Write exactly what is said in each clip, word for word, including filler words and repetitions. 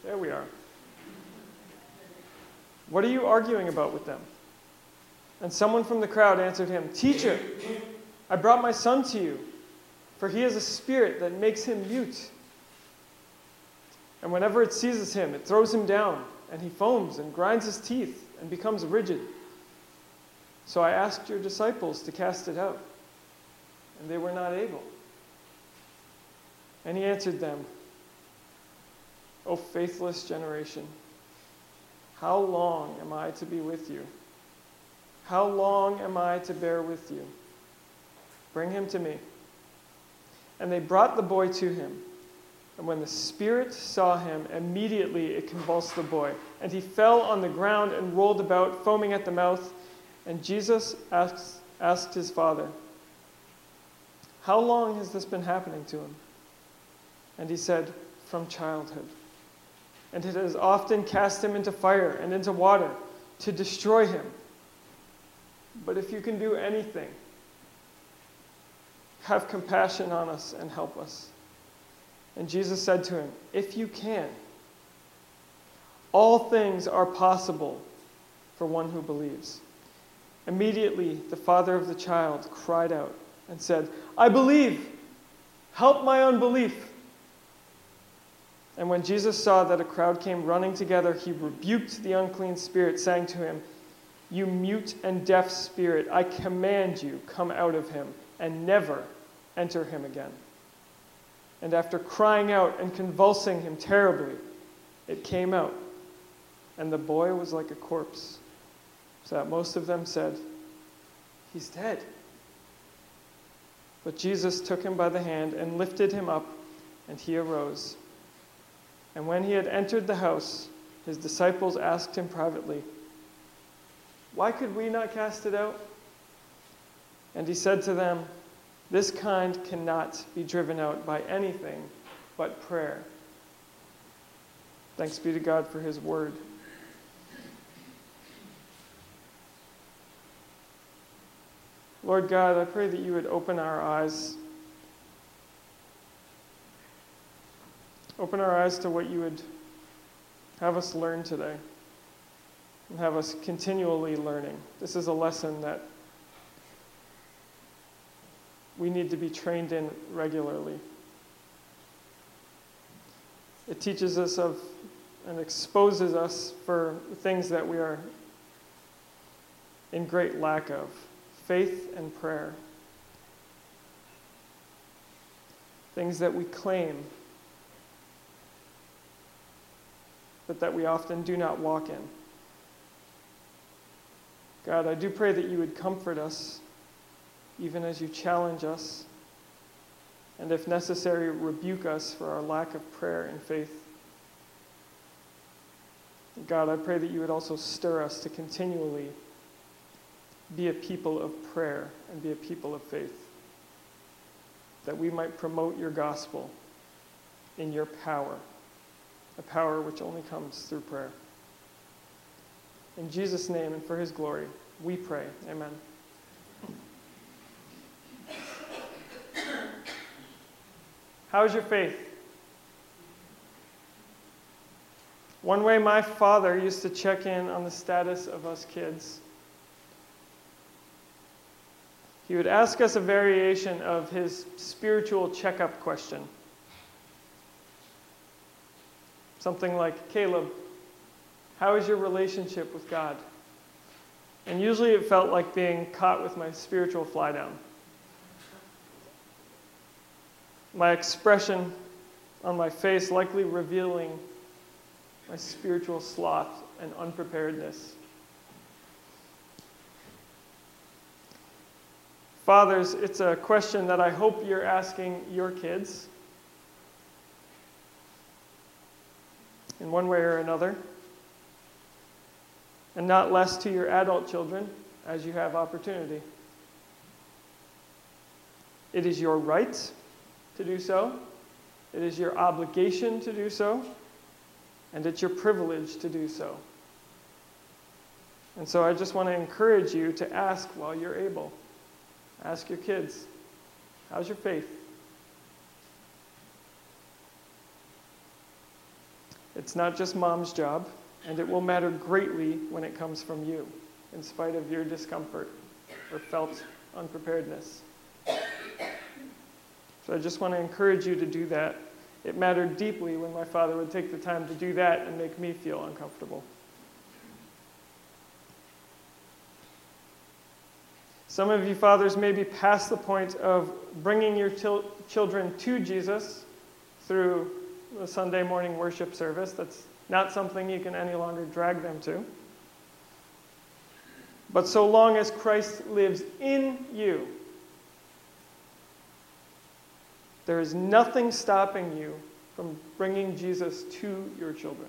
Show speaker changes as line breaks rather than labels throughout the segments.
There we are. What are you arguing about with them? And someone from the crowd answered him, Teacher, I brought my son to you, for he has a spirit that makes him mute. And whenever it seizes him, it throws him down, and he foams and grinds his teeth and becomes rigid. So I asked your disciples to cast it out, and they were not able. And he answered them, O faithless generation, how long am I to be with you? How long am I to bear with you? Bring him to me. And they brought the boy to him. And when the spirit saw him, immediately it convulsed the boy. And he fell on the ground and rolled about, foaming at the mouth. And Jesus asked, asked his father, How long has this been happening to him? And he said, From childhood. And it has often cast him into fire and into water to destroy him. But if you can do anything, have compassion on us and help us. And Jesus said to him, If you can, all things are possible for one who believes. Immediately the father of the child cried out and said, I believe, help my unbelief. And when Jesus saw that a crowd came running together, he rebuked the unclean spirit, saying to him, You mute and deaf spirit, I command you, come out of him, and never enter him again. And after crying out and convulsing him terribly, it came out, and the boy was like a corpse, so that most of them said, He's dead. But Jesus took him by the hand and lifted him up, and he arose. And when he had entered the house, his disciples asked him privately, Why could we not cast it out? And he said to them, This kind cannot be driven out by anything but prayer. Thanks be to God for his word. Lord God, I pray that you would open our eyes. Open our eyes to what you would have us learn today. And have us continually learning. This is a lesson that we need to be trained in regularly. It teaches us of and exposes us for things that we are in great lack of. Faith and prayer. Things that we claim, but that we often do not walk in. God, I do pray that you would comfort us, even as you challenge us, and if necessary, rebuke us for our lack of prayer and faith. God, I pray that you would also stir us to continually be a people of prayer and be a people of faith, that we might promote your gospel in your power, a power which only comes through prayer. In Jesus' name and for his glory, we pray. Amen. How's your faith? One way my father used to check in on the status of us kids, he would ask us a variation of his spiritual checkup question. Something like, Caleb, how is your relationship with God? And usually it felt like being caught with my spiritual fly down. My expression on my face likely revealing my spiritual sloth and unpreparedness. Fathers, it's a question that I hope you're asking your kids in one way or another, and not less to your adult children as you have opportunity. It is your right to do so. It is your obligation to do so. And it's your privilege to do so. And so I just want to encourage you to ask while you're able. Ask your kids, how's your faith? It's not just mom's job, and it will matter greatly when it comes from you, in spite of your discomfort or felt unpreparedness. So I just want to encourage you to do that. It mattered deeply when my father would take the time to do that and make me feel uncomfortable. Some of you fathers may be past the point of bringing your til- children to Jesus through the Sunday morning worship service. That's not something you can any longer drag them to. But so long as Christ lives in you, there is nothing stopping you from bringing Jesus to your children.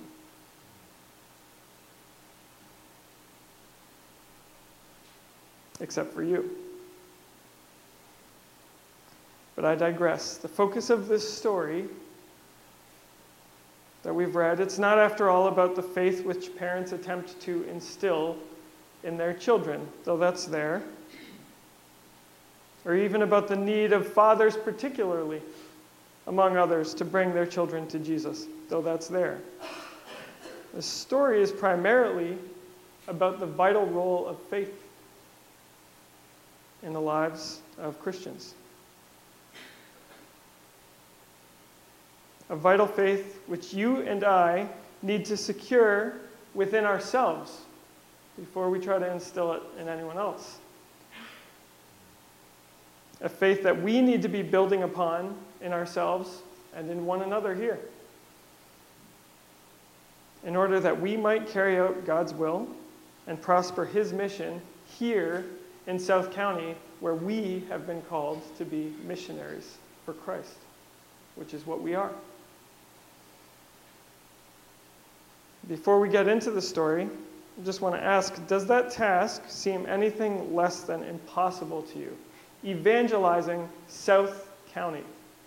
Except for you. But I digress. The focus of this story that we've read, it's not after all about the faith which parents attempt to instill in their children, though that's there. Or even about the need of fathers particularly, among others, to bring their children to Jesus, though that's there. The story is primarily about the vital role of faith in the lives of Christians. A vital faith which you and I need to secure within ourselves before we try to instill it in anyone else. A faith that we need to be building upon in ourselves and in one another here, in order that we might carry out God's will and prosper His mission here in South County, where we have been called to be missionaries for Christ, which is what we are. Before we get into the story, I just want to ask, does that task seem anything less than impossible to you? Evangelizing South County.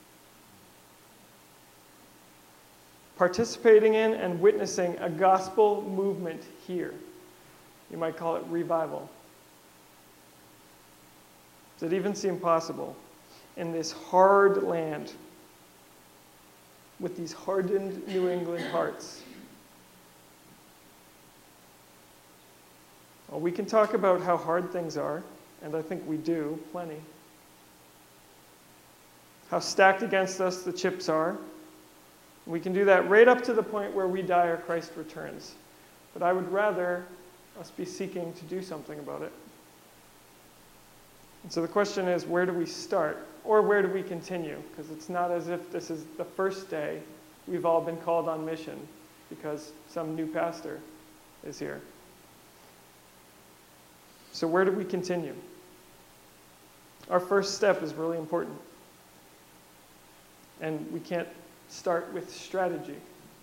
Participating in and witnessing a gospel movement here. You might call it revival. Does it even seem possible in this hard land with these hardened New England hearts? Well, we can talk about how hard things are, and I think we do, plenty. How stacked against us the chips are. We can do that right up to the point where we die or Christ returns. But I would rather us be seeking to do something about it. And so the question is, where do we start? Or where do we continue? Because it's not as if this is the first day we've all been called on mission because some new pastor is here. So where do we continue? Our first step is really important. And we can't start with strategy.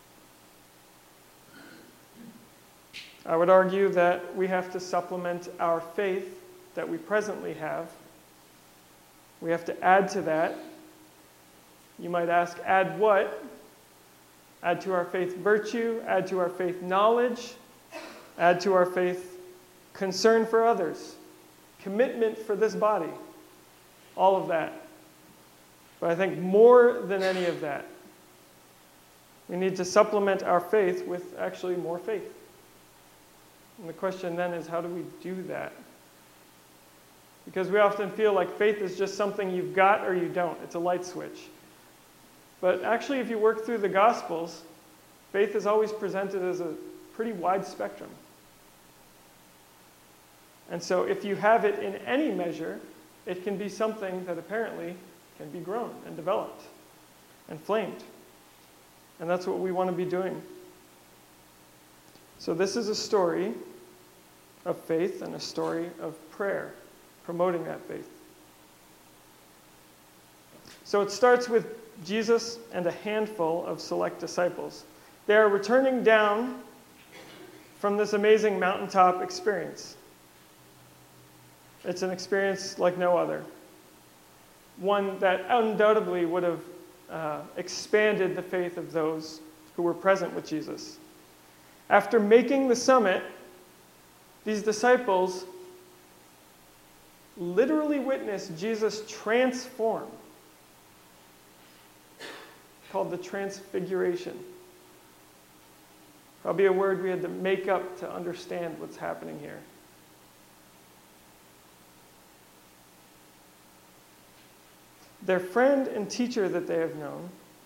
I would argue that we have to supplement our faith that we presently have. We have to add to that. You might ask, add what? Add to our faith virtue, add to our faith knowledge, add to our faith concern for others, commitment for this body, all of that. But I think more than any of that, we need to supplement our faith with actually more faith. And the question then is, how do we do that? Because we often feel like faith is just something you've got or you don't. It's a light switch. But actually, if you work through the Gospels, faith is always presented as a pretty wide spectrum. And so if you have it in any measure, it can be something that apparently can be grown and developed and flamed. And that's what we want to be doing. So this is a story of faith and a story of prayer, promoting that faith. So it starts with Jesus and a handful of select disciples. They are returning down from this amazing mountaintop experience. It's an experience like no other. One that undoubtedly would have uh, expanded the faith of those who were present with Jesus. After making the summit, these disciples literally witnessed Jesus transform, called the Transfiguration. Probably a word we had to make up to understand what's happening here. Their friend and teacher that they have known,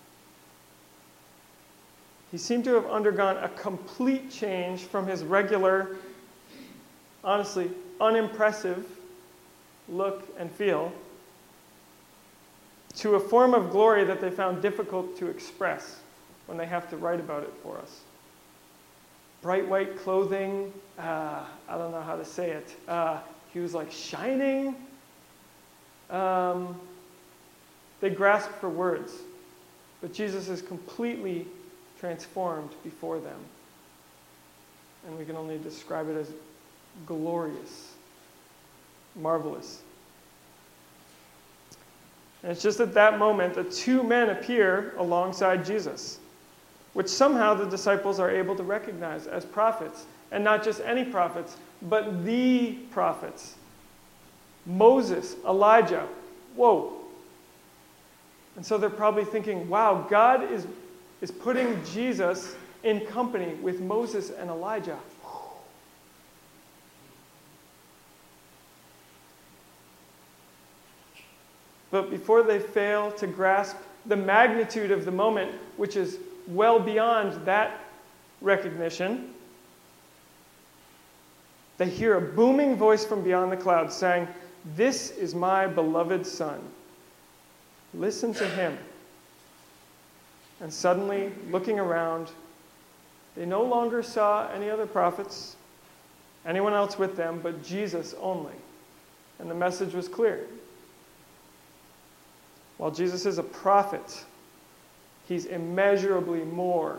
he seemed to have undergone a complete change from his regular, honestly, unimpressive look and feel to a form of glory that they found difficult to express when they have to write about it for us. Bright white clothing, uh, I don't know how to say it. Uh, he was like shining. Um, they grasp for words, but Jesus is completely transformed before them. And we can only describe it as glorious, marvelous. And it's just at that moment that two men appear alongside Jesus, which somehow the disciples are able to recognize as prophets. And not just any prophets, but the prophets. Moses, Elijah. Whoa. And so they're probably thinking, wow, God is, is putting Jesus in company with Moses and Elijah. But before they fail to grasp the magnitude of the moment, which is well beyond that recognition, they hear a booming voice from beyond the clouds saying, "This is my beloved Son. Listen to him." And suddenly, looking around, they no longer saw any other prophets, anyone else with them, but Jesus only. And the message was clear. While Jesus is a prophet, he's immeasurably more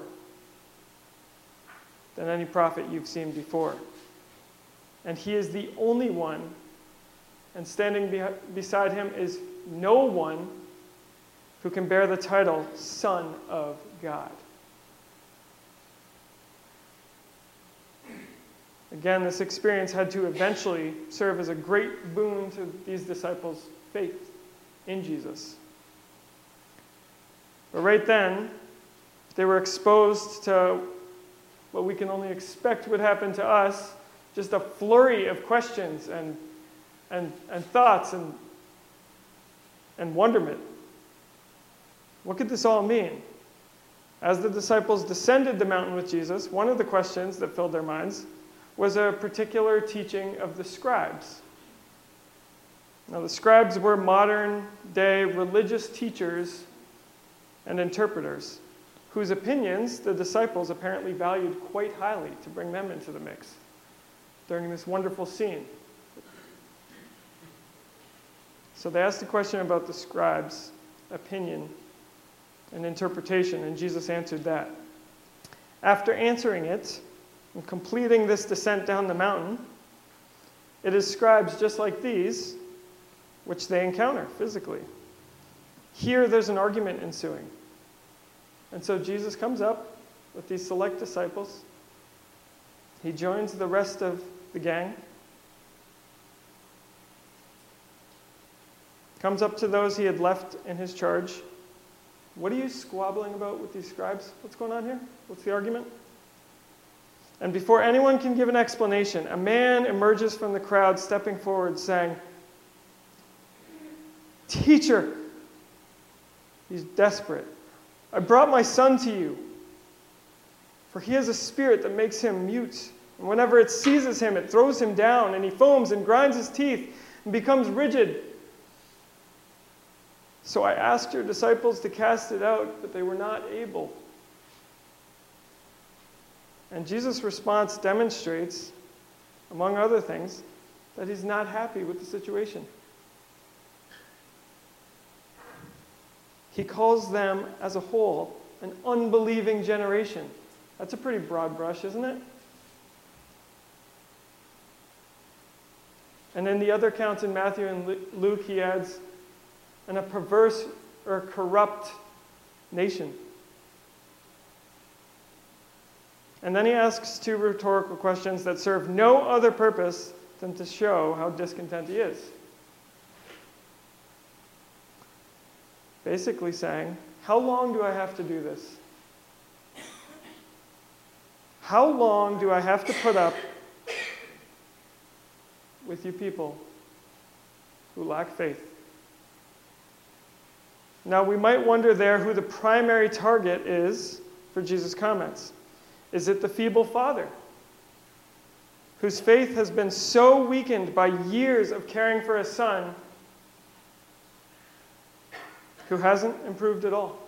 than any prophet you've seen before. And he is the only one, and standing be- beside him is no one who can bear the title Son of God. Again, this experience had to eventually serve as a great boon to these disciples' faith in Jesus. But right then, they were exposed to what we can only expect would happen to us, just a flurry of questions and, and, and thoughts and, and wonderment. What could this all mean? As the disciples descended the mountain with Jesus, one of the questions that filled their minds was a particular teaching of the scribes. Now, the scribes were modern-day religious teachers and interpreters, whose opinions the disciples apparently valued quite highly to bring them into the mix during this wonderful scene. So they asked a question about the scribes' opinion and interpretation, and Jesus answered that. After answering it and completing this descent down the mountain, it is scribes just like these which they encounter physically. Here there's an argument ensuing. And so Jesus comes up with these select disciples. He joins the rest of the gang. Comes up to those he had left in his charge. What are you squabbling about with these scribes? What's going on here? What's the argument? And before anyone can give an explanation, a man emerges from the crowd, stepping forward, saying, "Teacher," he's desperate, "I brought my son to you, for he has a spirit that makes him mute. And whenever it seizes him, it throws him down, and he foams and grinds his teeth and becomes rigid. So I asked your disciples to cast it out, but they were not able." And Jesus' response demonstrates, among other things, that he's not happy with the situation. He calls them, as a whole, an unbelieving generation. That's a pretty broad brush, isn't it? And in the other accounts in Matthew and Luke, he adds, and a perverse or corrupt nation. And then he asks two rhetorical questions that serve no other purpose than to show how discontent he is. Basically saying, how long do I have to do this? How long do I have to put up with you people who lack faith? Now, we might wonder there who the primary target is for Jesus' comments. Is it the feeble father, whose faith has been so weakened by years of caring for a son who hasn't improved at all?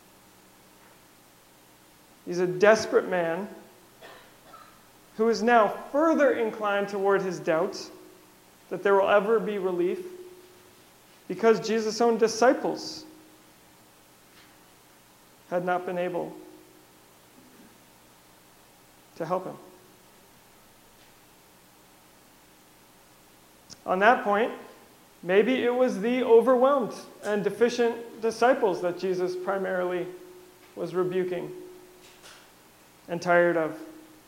He's a desperate man who is now further inclined toward his doubts that there will ever be relief because Jesus' own disciples had not been able to help him. On that point, maybe it was the overwhelmed and deficient disciples that Jesus primarily was rebuking and tired of.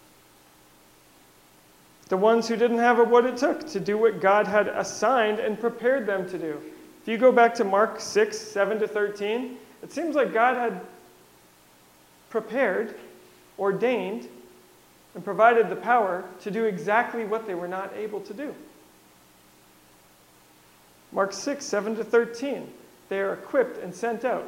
The ones who didn't have what it took to do what God had assigned and prepared them to do. If you go back to Mark six, seven to thirteen, it seems like God had prepared, ordained, and provided the power to do exactly what they were not able to do. Mark six, seven to thirteen, they are equipped and sent out,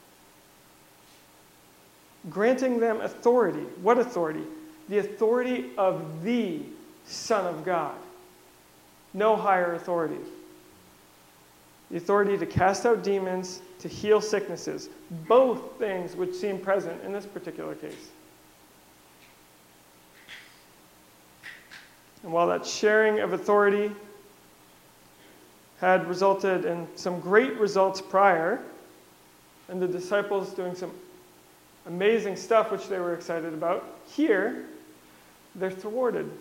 granting them authority. What authority? The authority of the Son of God. No higher authority. The authority to cast out demons, to heal sicknesses. Both things which seem present in this particular case. And while that sharing of authority had resulted in some great results prior, and the disciples doing some amazing stuff which they were excited about, here they're thwarted.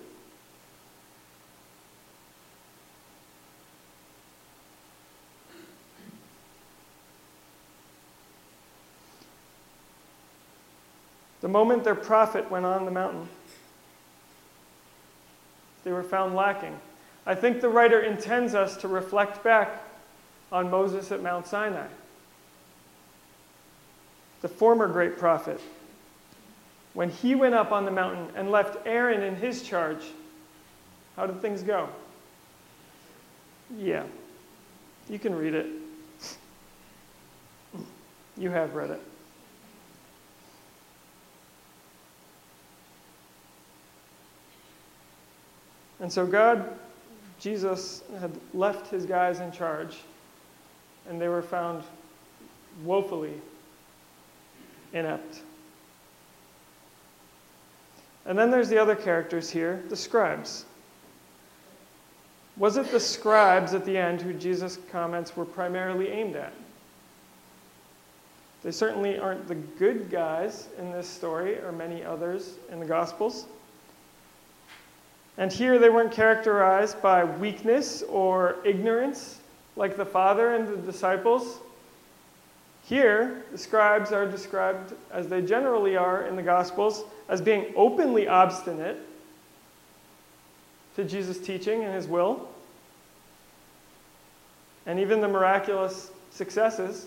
The moment their prophet went on the mountain, they were found lacking. I think the writer intends us to reflect back on Moses at Mount Sinai, the former great prophet. When he went up on the mountain and left Aaron in his charge, how did things go? Yeah, you can read it. You have read it. And so God, Jesus, had left his guys in charge, and they were found woefully inept. And then there's the other characters here, the scribes. Was it the scribes at the end who Jesus' comments were primarily aimed at? They certainly aren't the good guys in this story or many others in the Gospels. And here they weren't characterized by weakness or ignorance like the Father and the disciples. Here, the scribes are described, as they generally are in the Gospels, as being openly obstinate to Jesus' teaching and his will, and even the miraculous successes.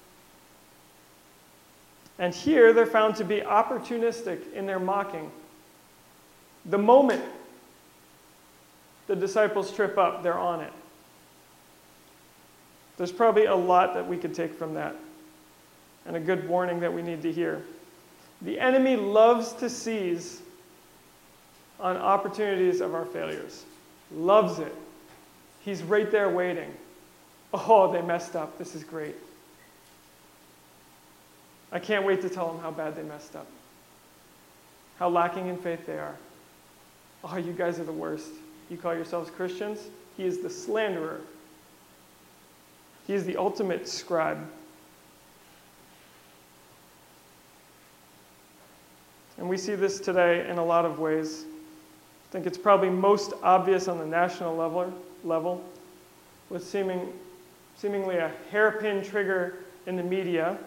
And here they're found to be opportunistic in their mocking. The moment the disciples trip up, they're on it. There's probably a lot that we could take from that, and a good warning that we need to hear. The enemy loves to seize on opportunities of our failures. Loves it. He's right there waiting. Oh, they messed up. This is great. I can't wait to tell them how bad they messed up. How lacking in faith they are. Oh, you guys are the worst. You call yourselves Christians? He is the slanderer. He is the ultimate scribe. And we see this today in a lot of ways. I think it's probably most obvious on the national level, level with seeming, seemingly a hairpin trigger in the media,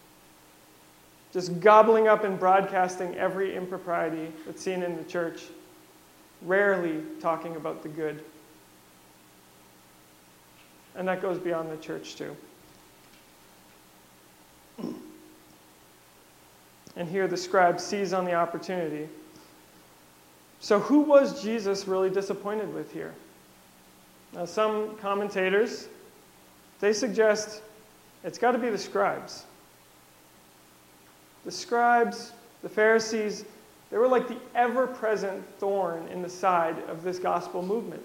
just gobbling up and broadcasting every impropriety that's seen in the church, rarely talking about the good. And that goes beyond the church too. And here the scribe sees on the opportunity So who was Jesus really disappointed with here? Now, some commentators, they suggest it's got to be the scribes. The scribes, the Pharisees, they were like the ever-present thorn in the side of this gospel movement.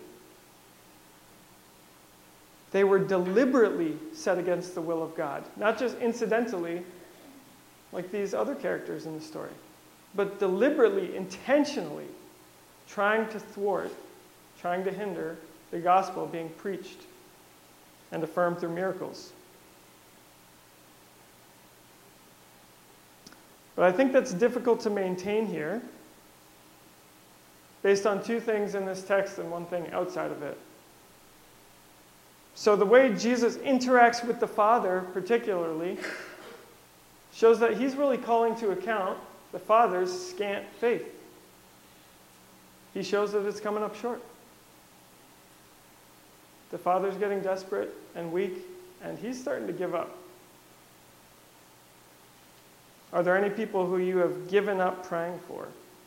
They were deliberately set against the will of God, not just incidentally, like these other characters in the story, but deliberately, intentionally trying to thwart, trying to hinder the gospel being preached and affirmed through miracles. But I think that's difficult to maintain here based on two things in this text and one thing outside of it. So the way Jesus interacts with the Father, particularly, shows that he's really calling to account the Father's scant faith. He shows that it's coming up short. The Father's getting desperate and weak, and he's starting to give up. Are there any people who you have given up praying for?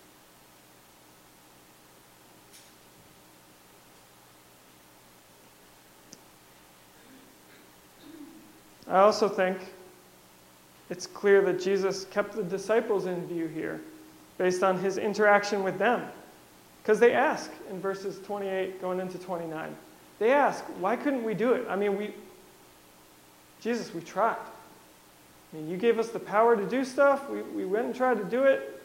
I also think it's clear that Jesus kept the disciples in view here based on his interaction with them. Because they ask in verses twenty-eight going into twenty-nine. They ask, why couldn't we do it? I mean, we, Jesus, we tried. I mean, you gave us the power to do stuff. We, we went and tried to do it.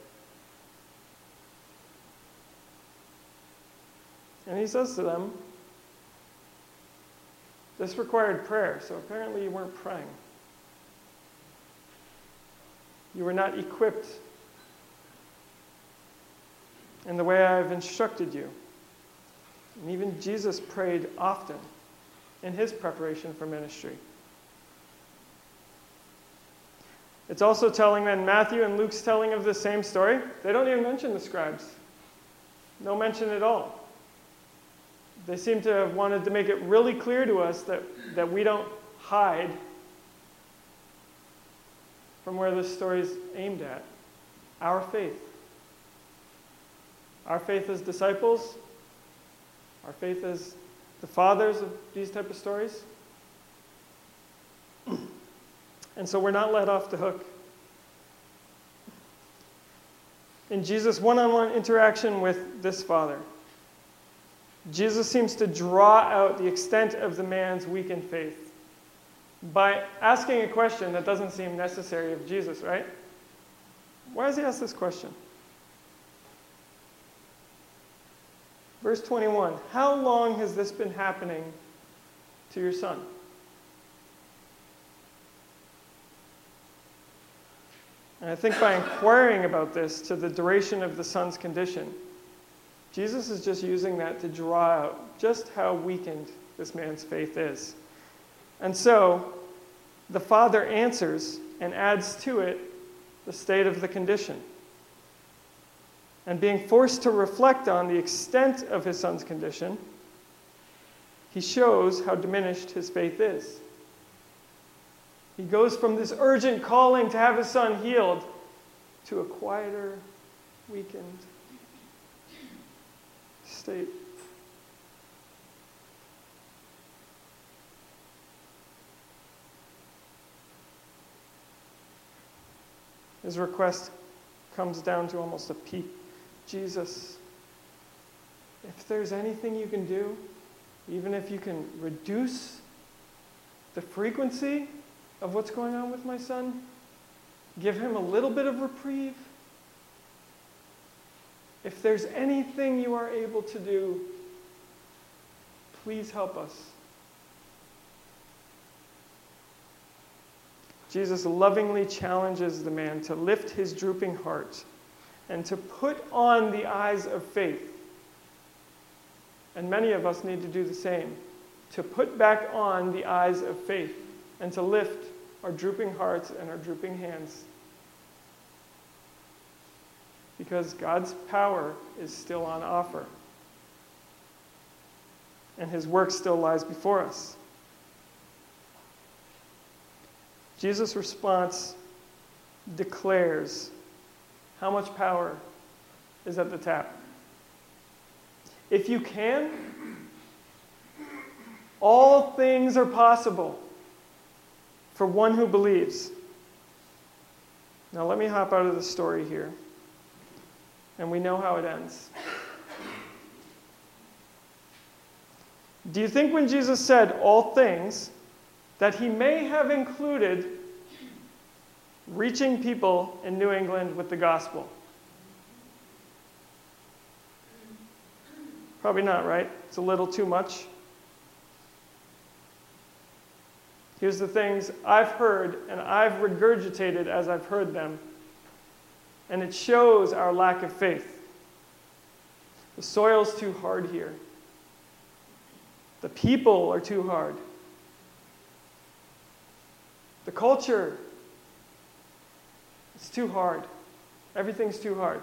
And he says to them, this required prayer, so apparently you weren't praying. You were not equipped in the way I have instructed you. And even Jesus prayed often in his preparation for ministry. It's also telling that Matthew and Luke's telling of the same story, they don't even mention the scribes. No mention at all. They seem to have wanted to make it really clear to us that, that we don't hide from where this story is aimed at. Our faith. Our faith as disciples, our faith as the fathers of these type of stories. And so we're not let off the hook. In Jesus' one-on-one interaction with this Father, Jesus seems to draw out the extent of the man's weakened faith by asking a question that doesn't seem necessary of Jesus, right? Why does he ask this question? Verse twenty-one, how long has this been happening to your son? And I think by inquiring about this to the duration of the son's condition, Jesus is just using that to draw out just how weakened this man's faith is. And so, the Father answers and adds to it the state of the condition. And being forced to reflect on the extent of his son's condition, he shows how diminished his faith is. He goes from this urgent calling to have his son healed to a quieter, weakened state. His request comes down to almost a peep. Jesus, if there's anything you can do, even if you can reduce the frequency of what's going on with my son, give him a little bit of reprieve. If there's anything you are able to do, please help us. Jesus lovingly challenges the man to lift his drooping heart and to put on the eyes of faith. And many of us need to do the same, to put back on the eyes of faith and to lift our drooping hearts and our drooping hands. Because God's power is still on offer. And his work still lies before us. Jesus' response declares how much power is at the tap. If you can, all things are possible for one who believes. Now let me hop out of the story here. And we know how it ends. Do you think when Jesus said all things, that he may have included reaching people in New England with the gospel? Probably not, right? It's a little too much. Here's the things I've heard and I've regurgitated as I've heard them. And it shows our lack of faith. The soil's too hard here. The people are too hard. The culture, it's too hard. Everything's too hard.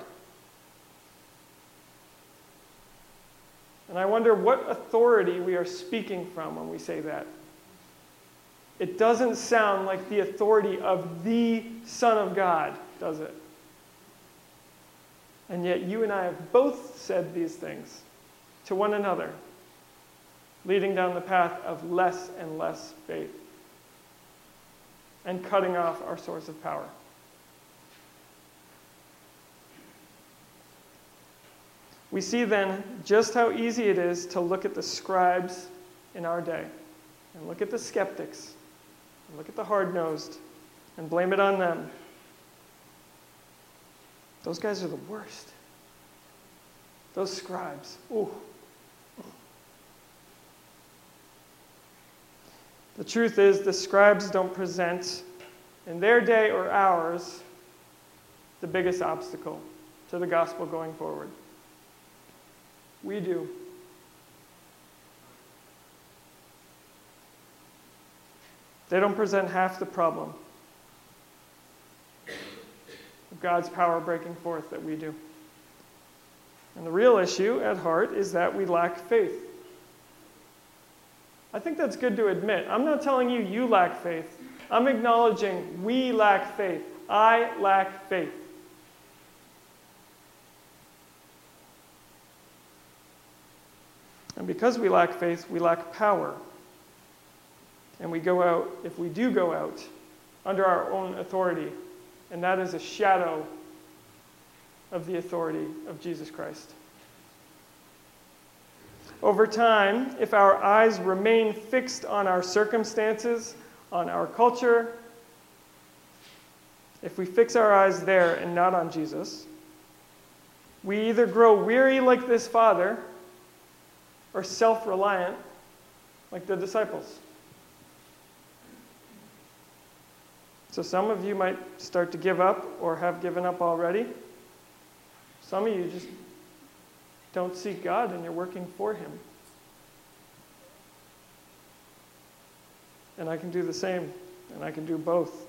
And I wonder what authority we are speaking from when we say that. It doesn't sound like the authority of the Son of God, does it? And yet you and I have both said these things to one another, leading down the path of less and less faith and cutting off our source of power. We see then just how easy it is to look at the scribes in our day and look at the skeptics and look at the hard-nosed and blame it on them. Those guys are the worst. Those scribes. Ooh. The truth is, the scribes don't present, in their day or ours, the biggest obstacle to the gospel going forward. We do. They don't present half the problem of God's power breaking forth that we do. And the real issue at heart is that we lack faith. I think that's good to admit. I'm not telling you you lack faith. I'm acknowledging we lack faith. I lack faith. And because we lack faith, we lack power. And we go out, if we do go out, under our own authority. And that is a shadow of the authority of Jesus Christ. Over time, if our eyes remain fixed on our circumstances, on our culture, if we fix our eyes there and not on Jesus, we either grow weary like this father or self-reliant like the disciples. So some of you might start to give up or have given up already. Some of you just don't seek God and you're working for him. And I can do the same, and I can do both.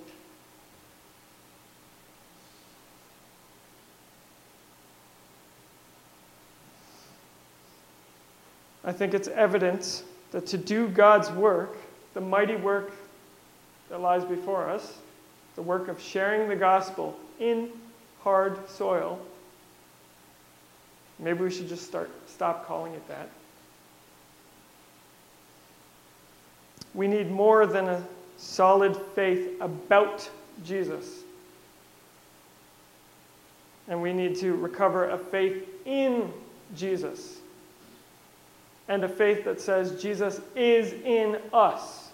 I think it's evident that to do God's work, the mighty work that lies before us, the work of sharing the gospel in hard soil, maybe we should just start stop calling it that. We need more than a solid faith about Jesus. And we need to recover a faith in Jesus. And a faith that says Jesus is in us.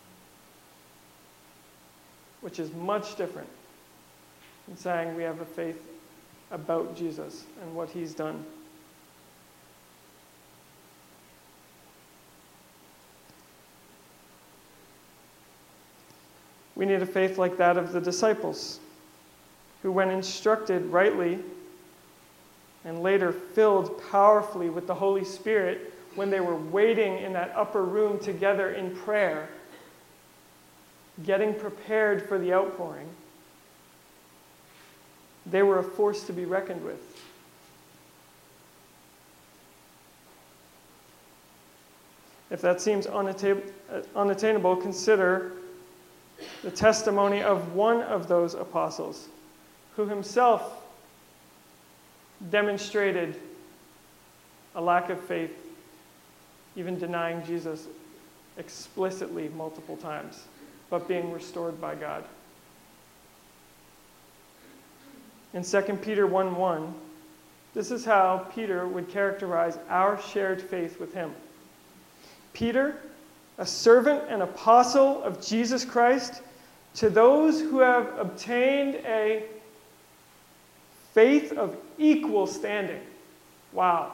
Which is much different than saying we have a faith about Jesus and what he's done. We need a faith like that of the disciples, who when instructed rightly and later filled powerfully with the Holy Spirit, when they were waiting in that upper room together in prayer, getting prepared for the outpouring, they were a force to be reckoned with. If that seems unattainable, consider the testimony of one of those apostles, who himself demonstrated a lack of faith, even denying Jesus explicitly multiple times, but being restored by God. In Second Peter one one, this is how Peter would characterize our shared faith with him. Peter, a servant and apostle of Jesus Christ, to those who have obtained a faith of equal standing. Wow.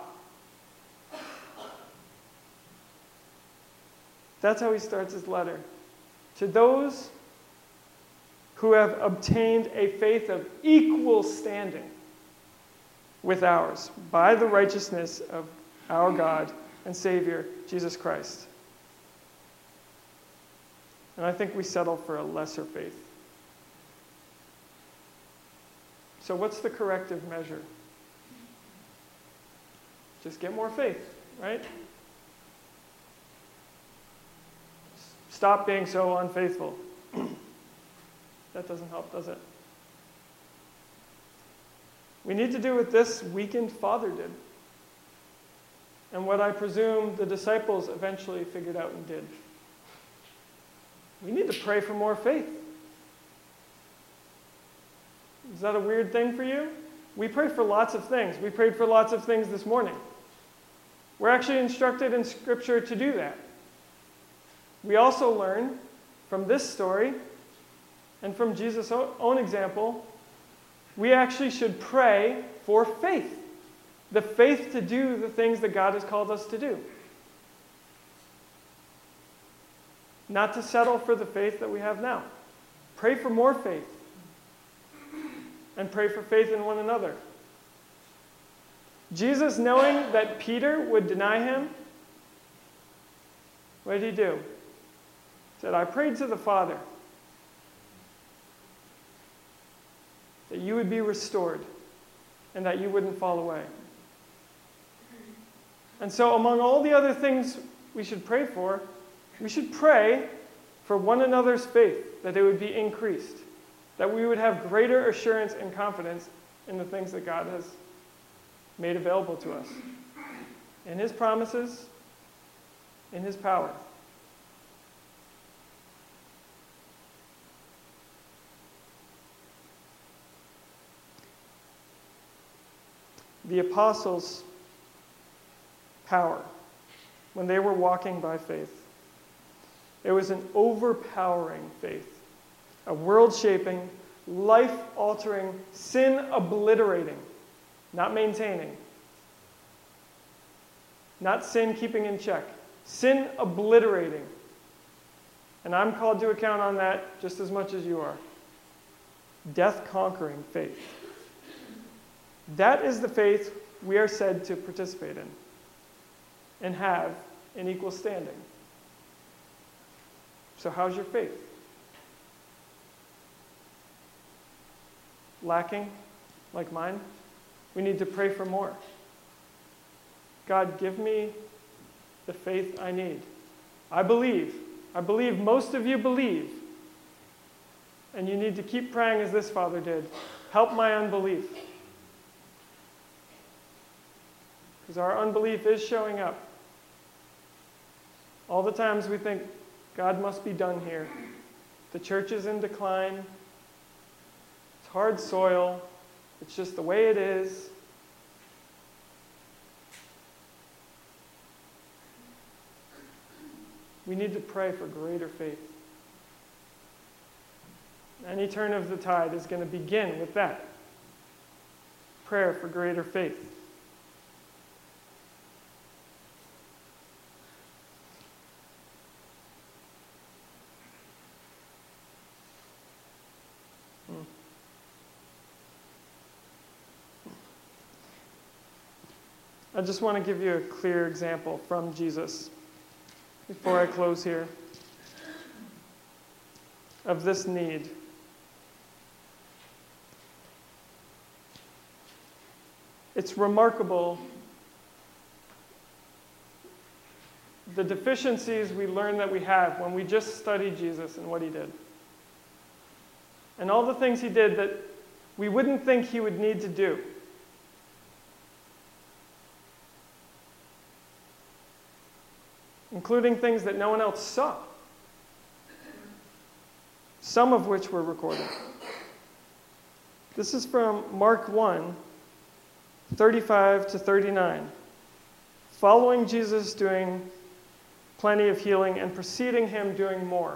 That's how he starts his letter. To those who have obtained a faith of equal standing with ours by the righteousness of our God and Savior, Jesus Christ. And I think we settle for a lesser faith. So what's the corrective measure? Just get more faith, right? Stop being so unfaithful. That doesn't help, does it? We need to do what this weakened father did, and what I presume the disciples eventually figured out and did. We need to pray for more faith. Is that a weird thing for you? We pray for lots of things. We prayed for lots of things this morning. We're actually instructed in Scripture to do that. We also learn from this story and from Jesus' own example, we actually should pray for faith. The faith to do the things that God has called us to do. Not to settle for the faith that we have now. Pray for more faith. And pray for faith in one another. Jesus, knowing that Peter would deny him, what did he do? He said, I prayed to the Father that you would be restored and that you wouldn't fall away. And so among all the other things we should pray for, we should pray for one another's faith, that it would be increased, that we would have greater assurance and confidence in the things that God has made available to us, in his promises, in his power. The apostles' power, when they were walking by faith, it was an overpowering faith, a world-shaping, life-altering, sin-obliterating, not maintaining, not sin keeping in check, sin-obliterating. And I'm called to account on that just as much as you are. Death-conquering faith. That is the faith we are said to participate in and have in equal standing. So how's your faith? Lacking, like mine? We need to pray for more. God, give me the faith I need. I believe. I believe most of you believe. And you need to keep praying as this father did. Help my unbelief. Because our unbelief is showing up. All the times we think, God must be done here. The church is in decline. It's hard soil. It's just the way it is. We need to pray for greater faith. Any turn of the tide is going to begin with that. Prayer for greater faith. I just want to give you a clear example from Jesus before I close here of this need. It's remarkable the deficiencies we learn that we have when we just study Jesus and what he did. And all the things he did that we wouldn't think he would need to do. including things that no one else saw, some of which were recorded. This is from Mark one, thirty-five to thirty-nine. Following Jesus doing plenty of healing and preceding him doing more.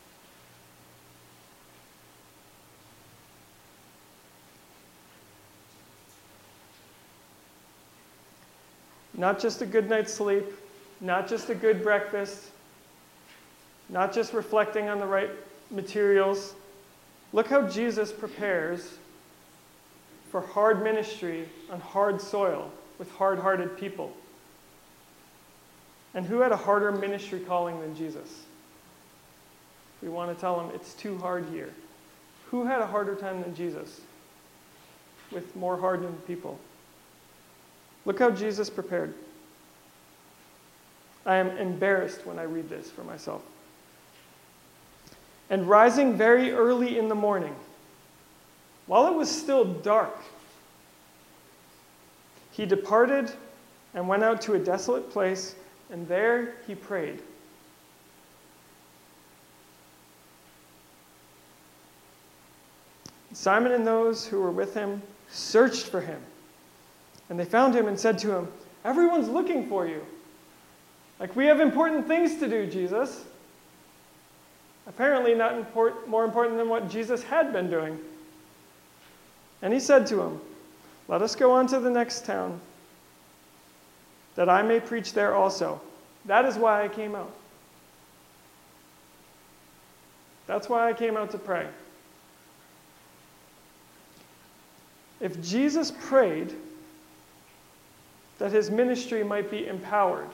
Not just a good night's sleep, not just a good breakfast, not just reflecting on the right materials. Look how Jesus prepares for hard ministry on hard soil with hard-hearted people. And who had a harder ministry calling than Jesus? We want to tell him it's too hard here. Who had a harder time than Jesus with more hardened people? Look how Jesus prepared. I am embarrassed when I read this for myself. And rising very early in the morning, while it was still dark, he departed and went out to a desolate place, and there he prayed. Simon and those who were with him searched for him. And they found him and said to him, "Everyone's looking for you." Like, we have important things to do, Jesus. Apparently not import, more important than what Jesus had been doing. And he said to him, "Let us go on to the next town, that I may preach there also. That is why I came out." That's why I came out to pray. If Jesus prayed that his ministry might be empowered,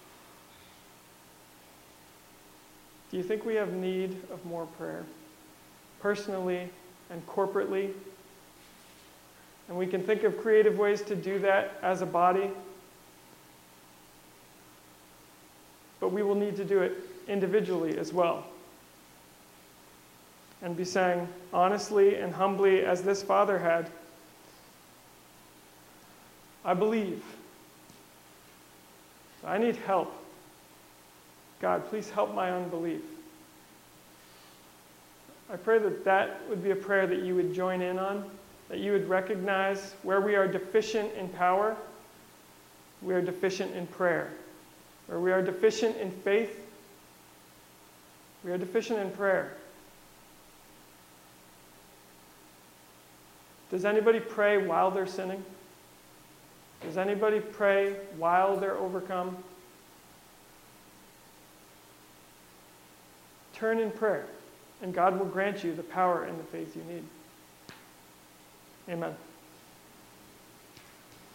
do you think we have need of more prayer, personally and corporately? And we can think of creative ways to do that as a body. But we will need to do it individually as well. And be saying honestly and humbly, as this father had, I believe. I need help. God, please help my unbelief. I pray that that would be a prayer that you would join in on, that you would recognize where we are deficient in power, we are deficient in prayer. Where we are deficient in faith, we are deficient in prayer. Does anybody pray while they're sinning? Does anybody pray while they're overcome? Turn in prayer, and God will grant you the power and the faith you need. Amen.